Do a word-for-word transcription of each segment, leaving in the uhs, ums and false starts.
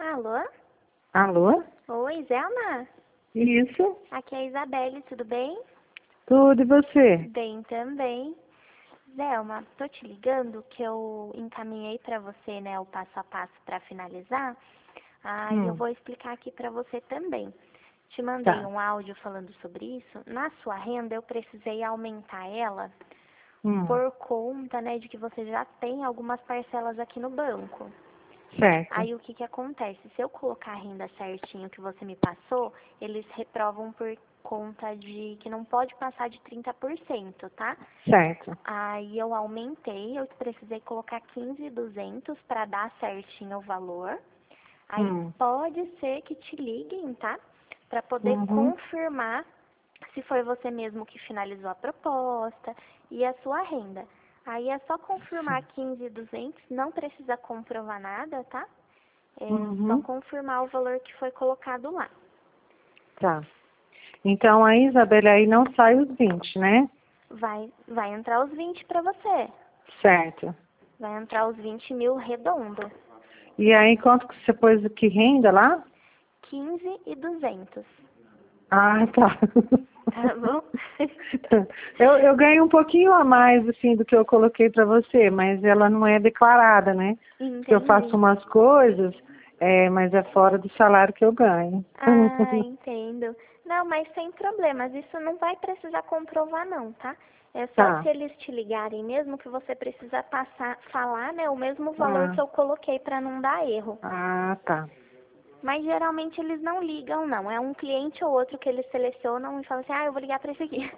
Alô? Alô? Oi, Zelma? Isso? Aqui é a Isabelle, tudo bem? Tudo, e você? Bem também. Zelma, tô te ligando que eu encaminhei para você, né, o passo a passo para finalizar. Ah, e eu Hum, vou explicar aqui para você também. Te mandei tá. um áudio falando sobre isso. Na sua renda, eu precisei aumentar ela Hum, por conta, né, de que você já tem algumas parcelas aqui no banco. certo. Aí o que que acontece? Se eu colocar a renda certinho que você me passou, eles reprovam por conta de que não pode passar de trinta por cento, tá? Certo. Aí eu aumentei, eu precisei colocar quinze mil e duzentos para dar certinho o valor. Aí Hum, pode ser que te liguem, tá? Para poder uhum, confirmar se foi você mesmo que finalizou a proposta e a sua renda. Aí é só confirmar quinze mil e duzentos, não precisa comprovar nada, tá? É só uhum, confirmar o valor que foi colocado lá. tá. Então, a Isabela aí não sai os vinte, né? Vai, vai entrar os vinte para você. Certo. Vai entrar os vinte mil redondo. E aí, quanto que você pôs que renda lá? quinze mil e duzentos. Ah, tá. Tá bom? Eu, eu ganho um pouquinho a mais, assim, do que eu coloquei para você, mas ela não é declarada, né? Porque eu faço Entendi. umas coisas, é, mas é fora do salário que eu ganho. Ah, entendo. Não, mas sem problemas. Isso não vai precisar comprovar não, tá? É só Tá. se eles te ligarem mesmo que você precisa passar, falar, né, o mesmo valor Ah, que eu coloquei para não dar erro. ah, tá. Mas geralmente eles não ligam, não. É um cliente ou outro que eles selecionam e falam assim, ah, eu vou ligar para esse aqui.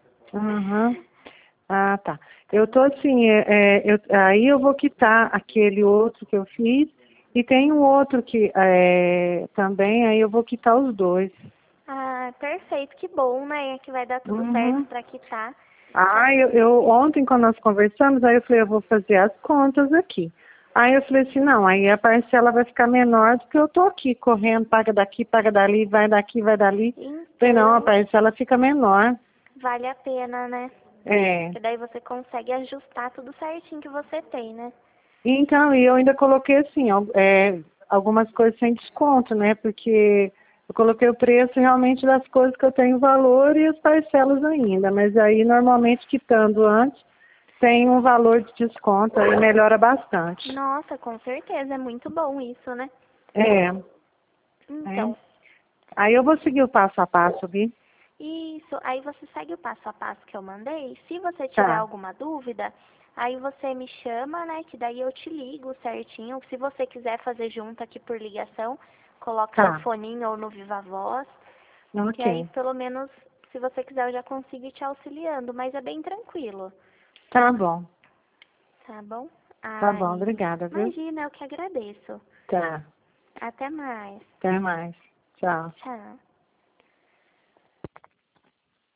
Uhum. Ah, tá. Eu tô assim, é, é, eu, aí eu vou quitar aquele outro que eu fiz e tem um outro que é, também, aí eu vou quitar os dois. Ah, perfeito, que bom, né? Que vai dar tudo certo Uhum. para quitar. Ah, Ah, eu, eu ontem quando nós conversamos, aí eu falei, eu vou fazer as contas aqui. Aí eu falei assim, não, aí a parcela vai ficar menor do que eu tô aqui, correndo, paga daqui, paga dali, vai daqui, vai dali. Falei, não, a então, parcela fica menor. vale a pena, né? É. Porque daí você consegue ajustar tudo certinho que você tem, né? Então, e eu ainda coloquei assim, al- é, algumas coisas sem desconto, né? Porque eu coloquei o preço realmente das coisas que eu tenho valor e as parcelas ainda. Mas aí, normalmente, quitando antes, tem um valor de desconto, aí melhora bastante. Nossa, com certeza, é muito bom isso, né? É, é. Então, Aí eu vou seguir o passo a passo, vi? isso, aí você segue o passo a passo que eu mandei. Se você tiver Tá, alguma dúvida, aí você me chama, né? Que daí eu te ligo certinho. Se você quiser fazer junto aqui por ligação, coloca no tá, foninho ou no Viva Voz. Que aí, ok. pelo menos, se você quiser, eu já consigo ir te auxiliando. Mas é bem tranquilo, Tá bom, tá bom? tá bom, Ai, obrigada, viu? imagina, eu que agradeço. Tá, Até mais. até mais. Tchau. Tchau.